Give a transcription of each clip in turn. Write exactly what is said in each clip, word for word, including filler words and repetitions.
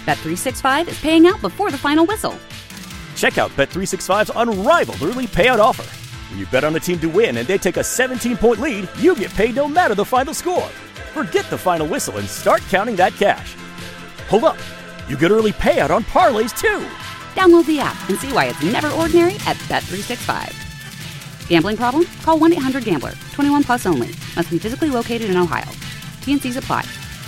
Bet three sixty-five is paying out before the final whistle. Check out Bet three sixty-five's unrivaled early payout offer. When you bet on a team to win and they take a seventeen-point lead, you get paid no matter the final score. Forget the final whistle and start counting that cash. Hold up. You get early payout on parlays, too. Download the app and see why it's never ordinary at Bet three sixty-five. Gambling problem? Call one eight hundred gambler. twenty-one plus only. Must be physically located in Ohio. T and Cs apply.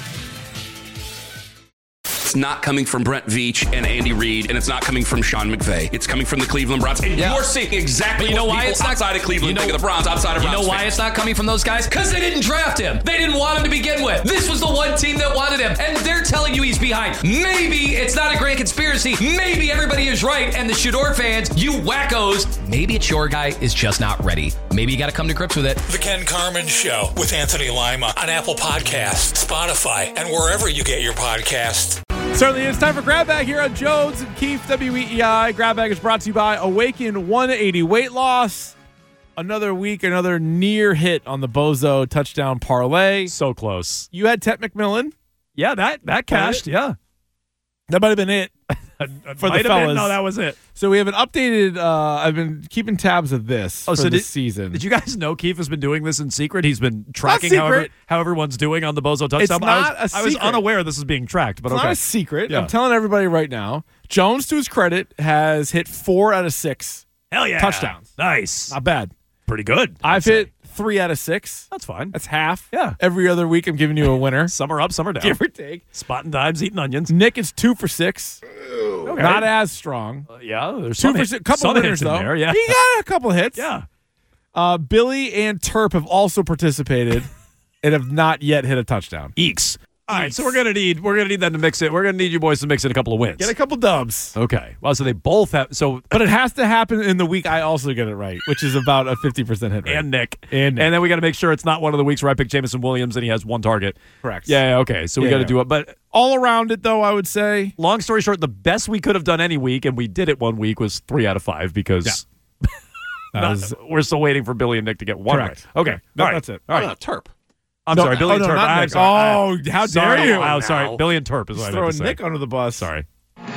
It's not coming from Brent Veach and Andy Reid, and it's not coming from Sean McVay. It's coming from the Cleveland Browns. And yeah. you're seeing exactly you know what why people it's not, outside of Cleveland you know, think of the Browns, outside of You Browns know why fans. it's not coming from those guys? Because they didn't draft him. They didn't want him to begin with. This was the one team that wanted him, and they're telling you he's behind. Maybe it's not a grand conspiracy. Maybe everybody is right, and the Shador fans, you wackos, maybe it's your guy is just not ready. Maybe you got to come to grips with it. The Ken Carman Show with Anthony Lima on Apple Podcasts, Spotify, and wherever you get your podcasts. Certainly, it's time for Grab Bag here on Jones and Keefe, W E E I. Grab Bag is brought to you by Awaken one eighty Weight Loss. Another week, another near hit on the Bozo touchdown parlay. So close. You had Ted McMillan. Yeah, that that cashed. Yeah, that might have been it for the fellas. Been, no, that was it. So we have an updated. Uh, I've been keeping tabs of this oh, for so this did, season. Did you guys know Keefe has been doing this in secret? He's been tracking how, every, how everyone's doing on the Bozo touchdown. It's not I was, a secret. I was unaware this is being tracked, but it's okay. not a secret. Yeah. I'm telling everybody right now. Jones, to his credit, has hit four out of six. Hell yeah, touchdowns. Nice, not bad. Pretty good. I've say. hit three out of six. That's fine. That's half. Yeah. Every other week, I'm giving you a winner. Some are up, some are down. Give or take. Spotting dimes, eating onions. Nick is two for six. Okay. Not as strong. Uh, yeah, there's two some for hit, six. Couple some winners hits though. In there, yeah. He got a couple hits. Yeah. Uh, Billy and Terp have also participated and have not yet hit a touchdown. Eeks. All right, so we're gonna need we're gonna need them to mix it. We're gonna need you boys to mix in a couple of wins. Get a couple dubs. Okay. Well, so they both have. So, but it has to happen in the week I also get it right, which is about a fifty percent hit rate. And Nick. And Nick. And then we got to make sure it's not one of the weeks where I pick Jameson Williams and he has one target. Correct. Yeah. yeah okay. So we yeah, got to yeah. do it. But all around it, though, I would say. Long story short, the best we could have done any week, and we did it one week, was three out of five because yeah. not, was, we're still waiting for Billy and Nick to get one correct. right. Okay. No, all right. That's it. All right. Oh, no, Terp. I'm no, sorry, Billy oh, and no, Terp. Not I'm Nick. sorry. Oh, how sorry. dare you? I'm sorry. Billy and Terp is what I throwing meant to say. Nick under the bus. Sorry.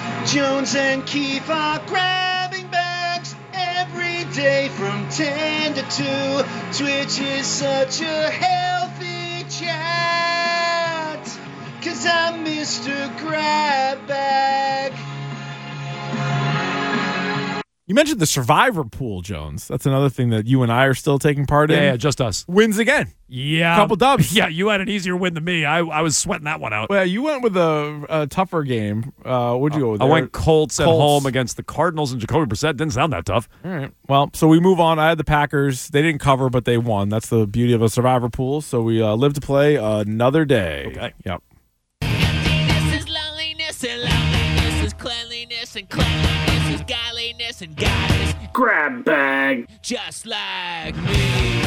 Jones and Keefe are grabbing bags every day from ten to two. Twitch is such a healthy chat, 'cause I'm Mister Grab Bag. You mentioned the Survivor pool, Jones. That's another thing that you and I are still taking part Yeah, in. yeah, just us. Wins again. Yeah. Couple dubs. Yeah, you had an easier win than me. I, I was sweating that one out. Well, you went with a, a tougher game. Uh, what'd you go with? I there? went Colts at Colts. home against the Cardinals, and Jacoby Brissett didn't sound that tough. All right. Well, so we move on. I had the Packers. They didn't cover, but they won. That's the beauty of a Survivor pool. So we uh, live to play another day. Okay. Yep. Emptiness is loneliness, and loneliness is cleanliness, and cleanliness is godliness, and God is Grab Bag. just like me.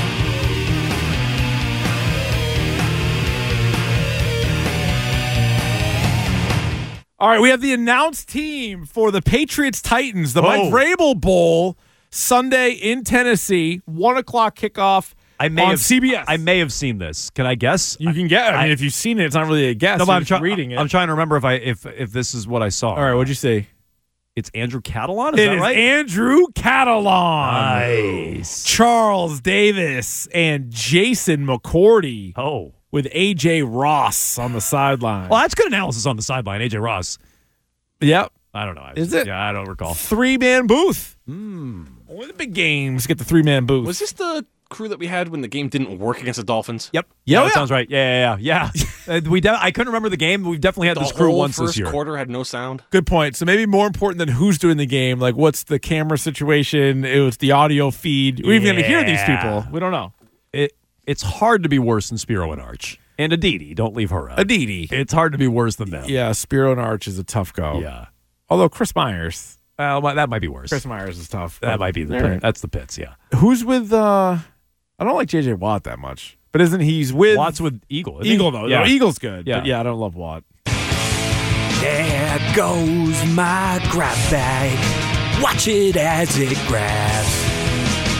All right, we have the announced team for the Patriots Titans, the Oh. Mike Vrabel Bowl, Sunday in Tennessee, one o'clock kickoff. I may on have C B S. I may have seen this. Can I guess? You can get. I, I- mean, if you've seen it, it's not really a guess. No, but You're I'm just trying. reading it. I'm trying to remember if I if if this is what I saw. All right, what'd you say? It's Andrew Catalon. Is It that is right? Andrew Catalon. Nice. Charles Davis and Jason McCourty Oh. with A J Ross on the sideline. Well, that's good analysis on the sideline. A J Ross. Yep. I don't know. I Is it? Yeah, I don't recall. Three-man booth. Hmm. Only the big games get the three-man booth. Was this the crew that we had when the game didn't work against the Dolphins? Yep. Yeah, that yeah. sounds right. Yeah, yeah, yeah. yeah. uh, we de- I couldn't remember the game. But we've definitely had The this crew whole once first this year. quarter had no sound. Good point. So maybe more important than who's doing the game, like what's the camera situation? It was the audio feed. We're even going to hear these people. We don't know. It it's hard to be worse than Spiro and Arch and Aditi. Don't leave her out. Aditi. It's hard to be worse than them. Yeah, Spiro and Arch is a tough go. Yeah. Although Chris Myers. Well, that might be worse. Chris Myers is tough. That might be the All pit. right. That's the pits. Yeah. Who's with? uh I don't like J J Watt that much, but isn't he's with Watt's with Eagle. isn't he? Eagle though? Yeah. No, Eagle's good. Yeah. But yeah, I don't love Watt. There goes my grab bag. Watch it as it grabs.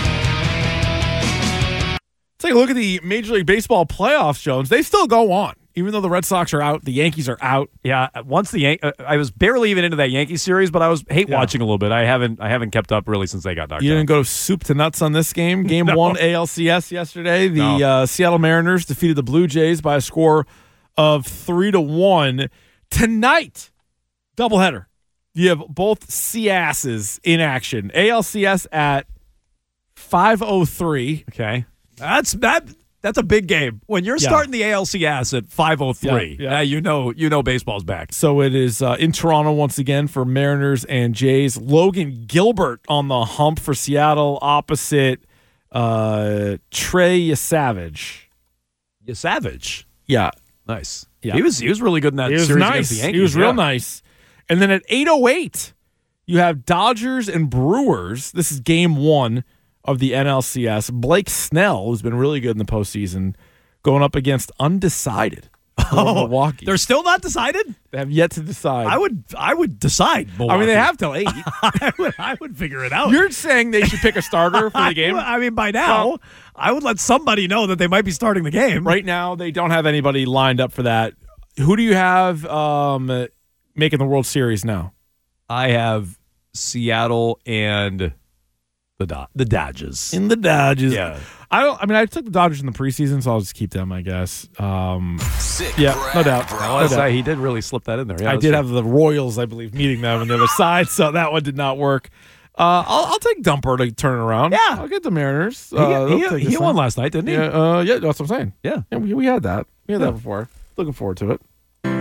Take a look at the Major League Baseball playoffs, Jones. They still go on. Even though the Red Sox are out, the Yankees are out. Yeah, once the Yan- uh, I was barely even into that Yankees series, but I was hate Yeah. watching a little bit. I haven't I haven't kept up really since they got knocked You out. didn't go soup to nuts on this game. Game No. one A L C S yesterday. The No. uh, Seattle Mariners defeated the Blue Jays by a score of three to one. Tonight, doubleheader. You have both C S's in action. A L C S at five oh three. Okay, that's that. That's a big game. When you're Yeah. starting the A L C S at five oh three, Yeah, yeah. uh, you know you know baseball's back. So it is uh, in Toronto once again for Mariners and Jays. Logan Gilbert on the hump for Seattle opposite uh, Trey Savage. You savage. Yeah. Nice. Yeah. He was he was really good in that He was series nice. against the Yankees. He was real yeah. nice. And then at eight oh eight, you have Dodgers and Brewers. This is game one of the N L C S. Blake Snell, who's been really good in the postseason, going up against undecided Oh, Milwaukee. They're still not decided? They have yet to decide. I would I would decide. Milwaukee. I mean, they have till eight. I, would, I would figure it out. You're saying they should pick a starter for the game? I mean, by now, Well, I would let somebody know that they might be starting the game. Right now, they don't have anybody lined up for that. Who do you have um, making the World Series now? I have Seattle and the Do- the Dodgers. In the Dodgers. Yeah. I don't. I mean, I took the Dodgers in the preseason, so I'll just keep them, I guess. Um, yeah, no doubt. I No was doubt. say, he did really slip that in there. Yeah, I that's did true. have the Royals, I believe, meeting them on the other side, so that one did not work. Uh, I'll, I'll take Dumper to turn it around. Yeah. I'll get the Mariners. He, Uh, he, they'll take he this won one. last night, didn't he? Yeah, uh, yeah, that's what I'm saying. Yeah. Yeah, we, we had that. We had Yeah. that before. Looking forward to it.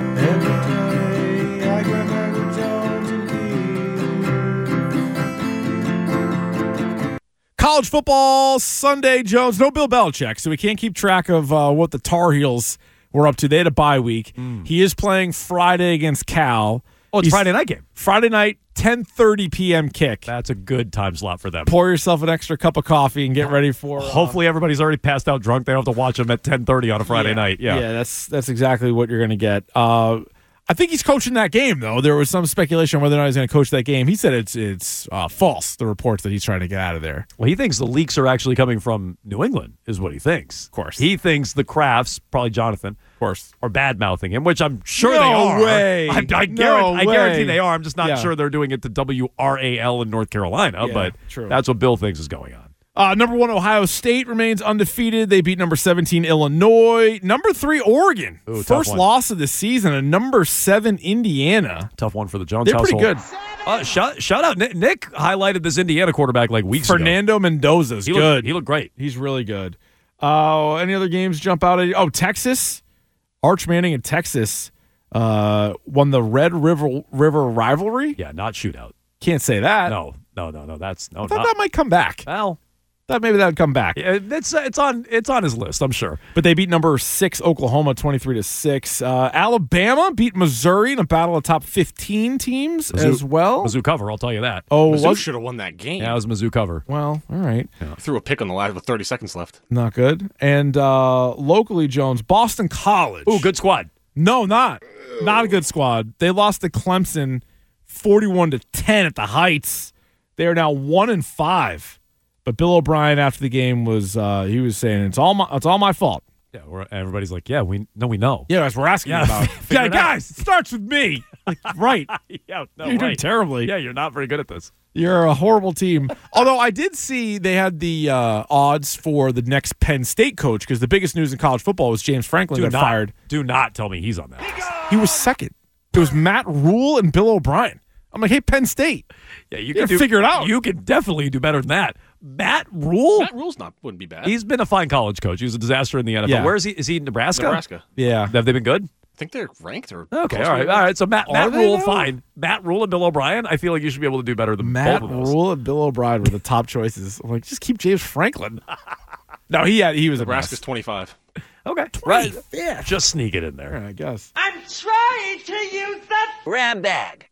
College football Sunday, Jones. No Bill Belichick, so we can't keep track of uh, what the Tar Heels were up to. They had a bye week. He is playing Friday against Cal. Oh, it's He's- Friday night game. Friday night, ten thirty p.m. kick. That's a good time slot for them. Pour yourself an extra cup of coffee and get ready for. Uh, Hopefully, everybody's already passed out drunk. They don't have to watch them at ten thirty on a Friday yeah, night. Yeah. yeah, that's that's exactly what you're going to get. Uh, I think he's coaching that game, though. There was some speculation whether or not he's going to coach that game. He said it's it's uh, false. The reports that he's trying to get out of there. Well, he thinks the leaks are actually coming from New England, is what he thinks. Of course. He thinks the Crafts, probably Jonathan, Of course. are bad-mouthing him, which I'm sure No they are. way. I, I, No guarantee, I guarantee way. they are. I'm just not Yeah. sure they're doing it to W R A L in North Carolina, Yeah, but true. that's what Bill thinks is going on. Uh, number one, Ohio State remains undefeated. They beat number seventeen, Illinois. Number three, Oregon. Ooh, tough First one. loss of the season. And number seven, Indiana. Tough one for the Jones They're household. pretty good. Uh, shout, shout out. Nick, Nick highlighted this Indiana quarterback like weeks ago. Fernando Mendoza's He good. looked, he looked great. He's really good. Uh, any other games jump out at you? Oh, Texas. Arch Manning in Texas uh, won the Red River River rivalry. Yeah, not shootout. Can't say that. No, no, no, no. That's no. I thought Not, that might come back. well, Thought maybe that would come back. yeah, it's it's on it's on his list. I'm sure. But they beat number six Oklahoma twenty-three to six. Uh, Alabama beat Missouri in a battle of top fifteen teams Mizzou- as well. Mizzou cover. I'll tell you that. Oh, Mizzou was, should have won that game. Yeah, it was Mizzou cover. well, all right. Threw a pick on the last with thirty seconds left. Not good. And uh, locally, Jones, Boston College. Ooh, good squad. No, not. Not a good squad. They lost to Clemson forty-one to ten at the Heights. They are now one and five. But Bill O'Brien after the game was uh, he was saying it's all my it's all my fault. Yeah, we're, everybody's like, yeah, we no, we know. Yeah, that's what we're asking Yeah, about. figure Yeah, it out. guys, it starts with me. Like, right. yeah, no, You're doing right. terribly. Yeah, you're not very good at this. You're a horrible team. Although I did see they had the uh, odds for the next Penn State coach because the biggest news in college football was James Franklin Do got not, fired. do not tell me he's on that. He was second. It was Matt Rule and Bill O'Brien. I'm like, hey, Penn State. Yeah, you You can gotta do, figure it out. You can definitely do better than that. Matt Rule. Matt Rule's not wouldn't be bad. He's been a fine college coach. He was a disaster in the N F L. Yeah. Where is he? Is he in Nebraska? Nebraska. Yeah. Have they been good? I think they're ranked or Okay, close all to right, it. all right. So Matt, Are Matt they, Rule, though? fine. Matt Rule and Bill O'Brien. I feel like you should be able to do better than Matt both of those. Rule and Bill O'Brien were the top choices. I'm like, just keep James Franklin. no, he had he was a Nebraska's mess. twenty-five. Okay, right. Yeah, just sneak it in there. Yeah, I guess. I'm trying to use that grab bag.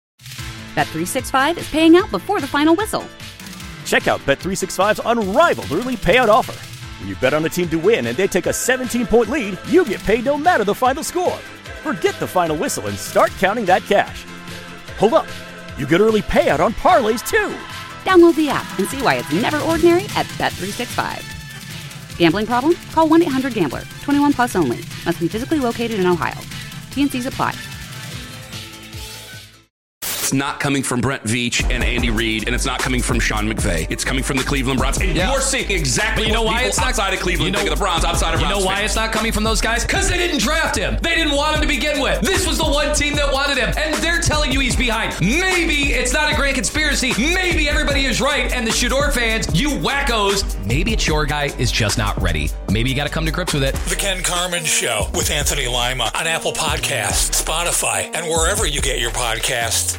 Bet three sixty-five is paying out before the final whistle. Check out Bet three sixty-five's unrivaled early payout offer. When you bet on a team to win and they take a seventeen-point lead, you get paid no matter the final score. Forget the final whistle and start counting that cash. Hold up. You get early payout on parlays, too. Download the app and see why it's never ordinary at Bet three sixty-five. Gambling problem? Call one eight hundred gambler. twenty-one plus only. Must be physically located in Ohio. T N Cs apply. It's not coming from Brent Veach and Andy Reid, and it's not coming from Sean McVay. It's coming from the Cleveland Browns. And yeah. you're seeing exactly but you know what why people it's not, outside of Cleveland you know, think of the Browns, outside of You Browns know why fans. it's not coming from those guys? Because they didn't draft him. They didn't want him to begin with. This was the one team that wanted him, and they're telling you he's behind. Maybe it's not a grand conspiracy. Maybe everybody is right, and the Shador fans, you wackos, maybe it's your guy is just not ready. Maybe you got to come to grips with it. The Ken Carman Show with Anthony Lima on Apple Podcasts, Spotify, and wherever you get your podcasts.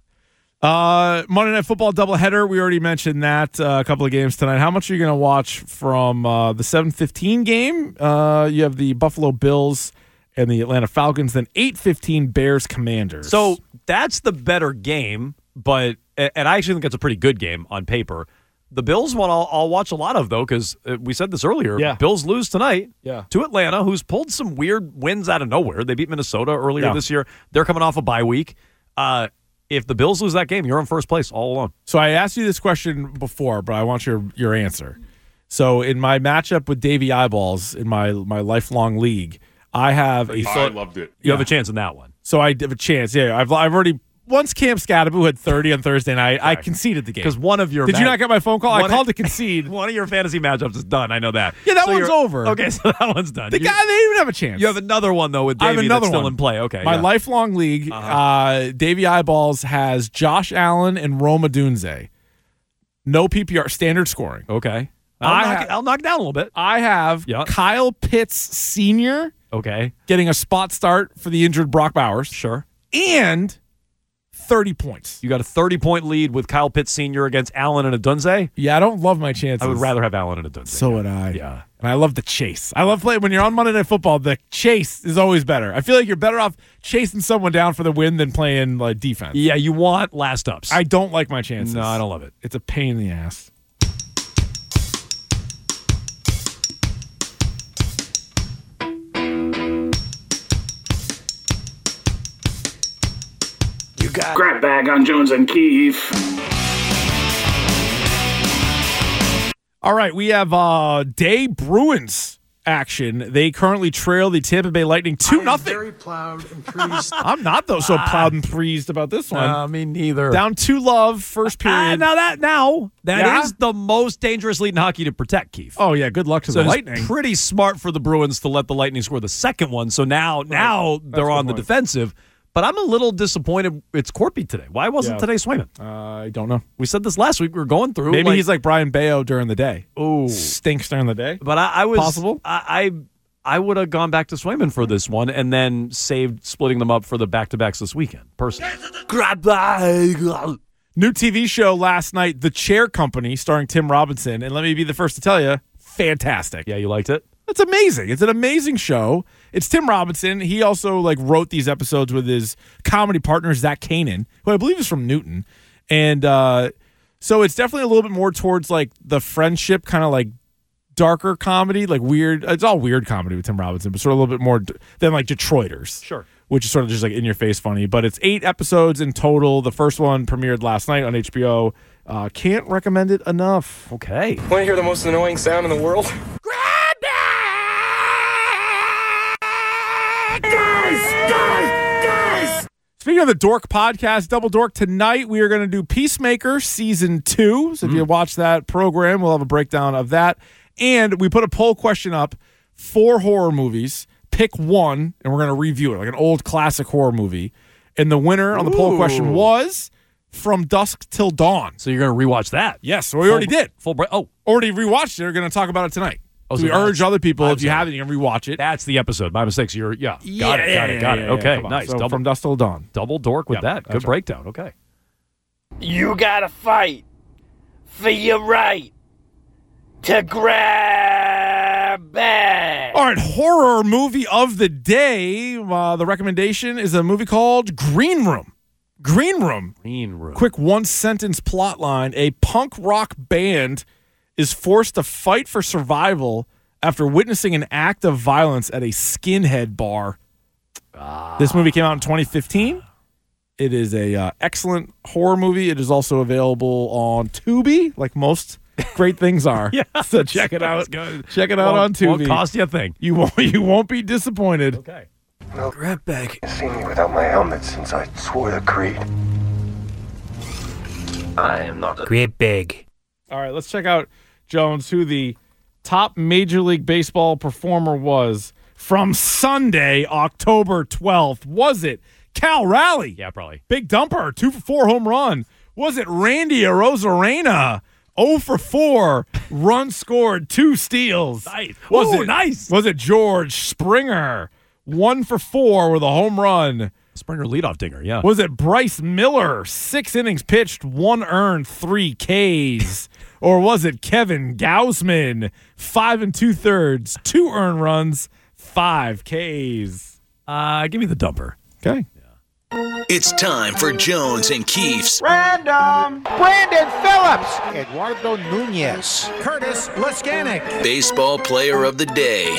Uh, Monday Night Football doubleheader. We already mentioned that uh, a couple of games tonight. How much are you going to watch from uh, the seven fifteen game? Uh, you have the Buffalo Bills and the Atlanta Falcons, then eight fifteen Bears Commanders. So that's the better game, but and I actually think it's a pretty good game on paper. The Bills one I'll, I'll watch a lot of, though, because we said this earlier. Yeah. Bills lose tonight yeah. to Atlanta, who's pulled some weird wins out of nowhere. They beat Minnesota earlier yeah. this year. They're coming off a bye week. Uh If the Bills lose that game, you're in first place all alone. So I asked you this question before, but I want your your answer. So in my matchup with Davey Eyeballs in my my lifelong league, I have a. I loved it. You yeah. have a chance in that one. So I have a chance. Yeah, I've I've already. Once Cam Scadaboo had thirty on Thursday night, right. I conceded the game. Because one of your... Did ma- you not get my phone call? I called of, to concede. One of your fantasy matchups is done. I know that. Yeah, that so one's over. Okay, so that one's done. The you, guy, they didn't even have a chance. You have another one, though, with Davey that's still one. in play. Okay. My yeah. lifelong league, uh-huh. uh, Davey Eyeballs has Josh Allen and Rome Odunze. No P P R, standard scoring. Okay. I'll, I knock, ha- I'll knock down a little bit. I have yep. Kyle Pitts Senior Okay. getting a spot start for the injured Brock Bowers. Sure. And thirty points. You got a thirty-point lead with Kyle Pitts Senior against Allen and Odunze? Yeah, I don't love my chances. I would rather have Allen and Odunze. So would I. Yeah. And I love the chase. I love playing when you're on Monday Night Football, the chase is always better. I feel like you're better off chasing someone down for the win than playing like defense. Yeah, you want last ups. I don't like my chances. No, I don't love it. It's a pain in the ass. You got grab bag on Jones and Keefe. All right, we have uh, day Bruins action. They currently trail the Tampa Bay Lightning two nothing. Very proud and pleased. I'm not though so proud and pleased about this one. Uh, me neither. Down two love first period. Uh, now that now that Yeah? is the most dangerous lead in hockey to protect, Keith. Oh yeah, good luck to so the it's Lightning. Pretty smart for the Bruins to let the Lightning score the second one. So now now they're on the point. defensive. But I'm a little disappointed it's Corpy today. Why wasn't Yeah. today Swayman? Uh, I don't know. We said this last week. We were going through. Maybe like, he's like Brian Bayo during the day. Oh, Stinks during the day. But I, I was Possible? I I, I would have gone back to Swayman for this one and then saved splitting them up for the back to backs this weekend. Personally, Grab bag. New T V show last night, The Chair Company, starring Tim Robinson, and let me be the first to tell you, fantastic. yeah, you liked it. It's amazing. It's an amazing show. It's Tim Robinson. He also like wrote these episodes with his comedy partner Zach Kanan, who I believe is from Newton, and uh, so it's definitely a little bit more towards like the friendship kind of like darker comedy, like weird. It's all weird comedy with Tim Robinson, but sort of a little bit more d- than like Detroiters, Sure. which is sort of just like in your face funny. But it's eight episodes in total. The first one premiered last night on H B O. Uh, can't recommend it enough. Okay. Want to hear the most annoying sound in the world? Speaking of the Dork podcast, Double Dork, tonight we are going to do Peacemaker Season two. So if you watch that program, we'll have a breakdown of that. And we put a poll question up, four horror movies. Pick one, and we're going to review it, like an old classic horror movie. And the winner on the poll question was From Dusk Till Dawn. So you're going to rewatch that? Yes, so we already did. Full break. Oh. Already rewatched it. We're going to talk about it tonight. Oh, so so we urge other people, if you sorry. haven't, you can rewatch it. That's the episode. My mistake. So you're, yeah. Got Yeah, it, got it, yeah, got yeah, it. yeah, Okay, come on. nice. So double, From Dusk Till Dawn. double dork with Yep, that. Good that's right. breakdown. Okay. You gotta fight for your right to grab bag. All right, horror movie of the day. Uh, the recommendation is a movie called Green Room. Green Room. Green Room. Quick one-sentence plot line. A punk rock band is forced to fight for survival after witnessing an act of violence at a skinhead bar. Ah. This movie came out in twenty fifteen. It is a uh, excellent horror movie. It is also available on Tubi, like most great things are. Yeah, so check it out. Good. Check it out Won't- on Tubi. Won't cost you a thing. You won't. You won't be disappointed. Okay. No grab bag. You've seen me without my helmet since I swore the creed. I am not a Grab bag. All right, let's check out, Jones, who the top Major League Baseball performer was from Sunday, October twelfth. Was it Cal Raleigh? Yeah, probably. Big dumper, two for four home run. Was it Randy Arozarena? oh for four, run scored, two steals. Nice. Was Ooh, it nice. Was it George Springer? One for four with a home run. Springer leadoff dinger, yeah. Was it Bryce Miller? Six innings pitched, one earned, three Ks. Or was it Kevin Gausman? Five and two thirds, two earned runs, five Ks. Uh, give me the dumper. Okay. It's time for Jones and Keefe's Random. Brandon Phillips. Eduardo Nunez. Curtis Leskanik. Baseball Player of the Day.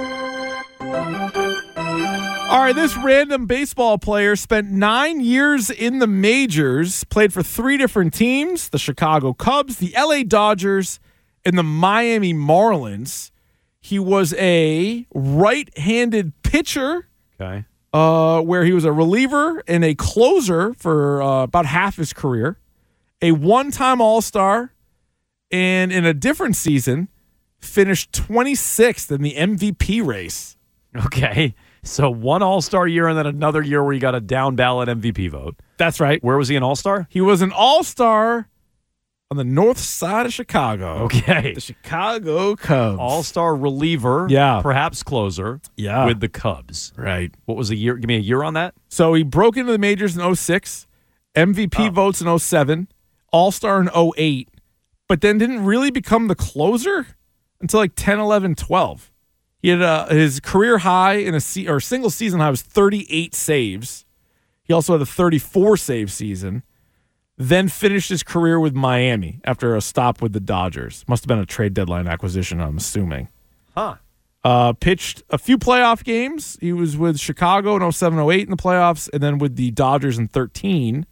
All right, this random baseball player spent nine years in the majors, played for three different teams, the Chicago Cubs, the L A Dodgers, and the Miami Marlins. He was a right-handed pitcher. Okay. Uh, where he was a reliever and a closer for uh, about half his career, a one-time All-Star, and in a different season, finished twenty-sixth in the M V P race. Okay. So one All-Star year and then another year where you got a down ballot M V P vote. That's right. Where was he an All-Star? He was an All-Star on the north side of Chicago. Okay. The Chicago Cubs. All-Star reliever. Yeah. Perhaps closer. Yeah. With the Cubs. Right. What was the year? Give me a year on that. So he broke into the majors in oh six, M V P Oh. votes in oh seven, All-Star in oh eight, but then didn't really become the closer until like ten, eleven, twelve. He had uh, his career high in a se- or single season high was thirty-eight saves. He also had a thirty-four save season. Then finished his career with Miami after a stop with the Dodgers. Must have been a trade deadline acquisition, I'm assuming. Huh. Uh, pitched a few playoff games. He was with Chicago in oh seven oh eight in the playoffs, and then with the Dodgers in thirteen.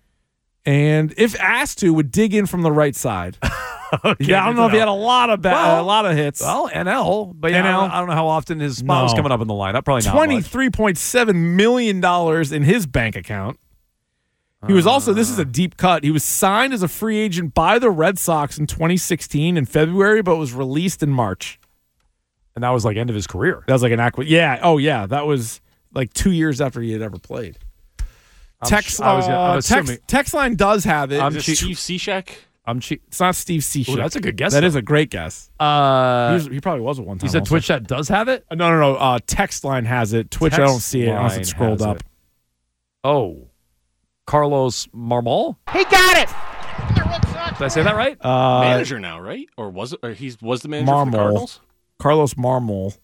And if asked to, would dig in from the right side. Okay, yeah, I don't know if he had a lot of ba- Well, a lot of hits. Well, N L, but yeah, N L. I, don't, I don't know how often his spot was No. coming up in the lineup. Probably not much. twenty-three point seven million dollars in his bank account. He was also, this is a deep cut, he was signed as a free agent by the Red Sox in twenty sixteen in February, but was released in March. And that was like end of his career. That was like an acqui- Yeah, oh yeah, that was like two years after he had ever played. I'm Text, sh- I was- uh, I'm text, assuming- text line does have it. I'm Is che- it Steve Cishek? I'm che- It's not Steve Cishek. Ooh, that's a good guess, That though. is a great guess. Uh, he, was, he probably was at one time. He said also. Twitch chat does have it? Uh, No, no, no. Uh, text line has it. Twitch, I Text don't see it unless line it's scrolled has up. it. Oh. Carlos Marmol? He got it. Did I say that right? Uh, Manager now, right? Or was it? Or he's was the manager for the Marmol. Cardinals? Carlos Marmol.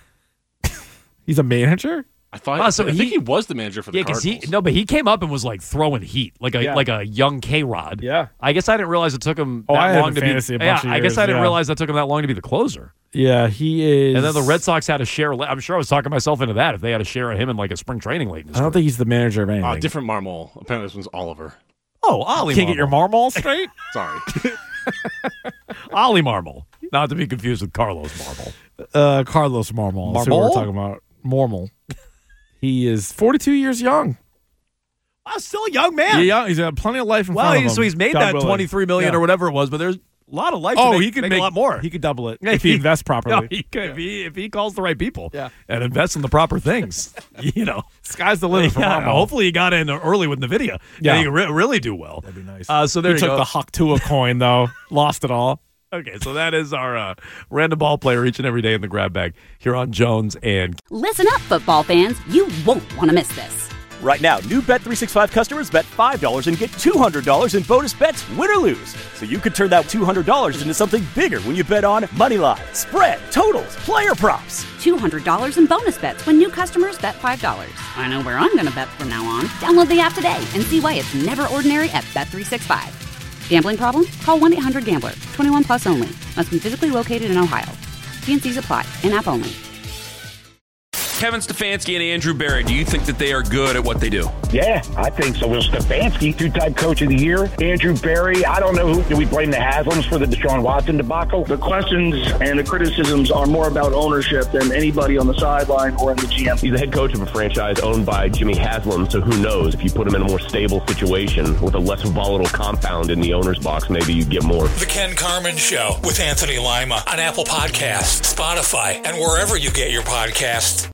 He's a manager? I thought. Ah, so I he- think he was the manager for the Yeah, because Cardinals. he no, but he came up and was like throwing heat, like a Yeah. like a young K Rod. Yeah. I guess I didn't realize it took him Oh, that I had long him to fantasy be. a bunch yeah, of I guess years, I didn't yeah. realize that took him that long to be the closer. Yeah, he is. And then the Red Sox had a share. I'm sure I was talking myself into that if they had a share of him in like a spring training late. In his I don't think he's the manager of anything. Uh, different Marmol. Apparently, this one's Oliver. Oh, Ollie Can't Marmol. get your Marmol straight? Sorry. Ollie Marmol. Not to be confused with Carlos Marmol. uh, Carlos Marmol. That's who Marmol? we're talking about. Marmol. He is forty-two years young. Wow, still a young man. Yeah, young. He's got plenty of life in Well, front of he- him. so he's made God that willing. twenty-three million Yeah. or whatever it was, but there's a lot of life. Oh, to make, he could make, make a lot more. He could double it if he invests properly. No, he could be if he calls the right people. Yeah. and invests in the proper things. You know, Sky's the limit for yeah, Marmol. hopefully he got in early with Nvidia. Yeah. Yeah, he could re- really do well. That'd be nice. Uh, so there he you took go. the Haktua coin though, lost it all. Okay, so that is our uh, random ball player each and every day in the grab bag here on Jones and Listen up, football fans. You won't want to miss this. Right now, new Bet three sixty-five customers bet five dollars and get two hundred dollars in bonus bets, win or lose. So you could turn that two hundred dollars into something bigger when you bet on money line, spread, totals, player props. two hundred dollars in bonus bets when new customers bet five dollars. I know where I'm going to bet from now on. Download the app today and see why it's never ordinary at Bet three sixty-five. Gambling problem? Call one eight hundred gambler. twenty-one plus only. Must be physically located in Ohio. T and C's apply. In-app only. Kevin Stefanski and Andrew Berry, do you think that they are good at what they do? Yeah, I think so. Will Stefanski, two-time coach of the year. Andrew Berry, I don't know who. Do we blame the Haslams for the Deshaun Watson debacle? The questions and the criticisms are more about ownership than anybody on the sideline or in the G M. He's the head coach of a franchise owned by Jimmy Haslam, so who knows? If you put him in a more stable situation with a less volatile compound in the owner's box, maybe you get more. The Ken Carman Show with Anthony Lima on Apple Podcasts, Spotify, and wherever you get your podcasts.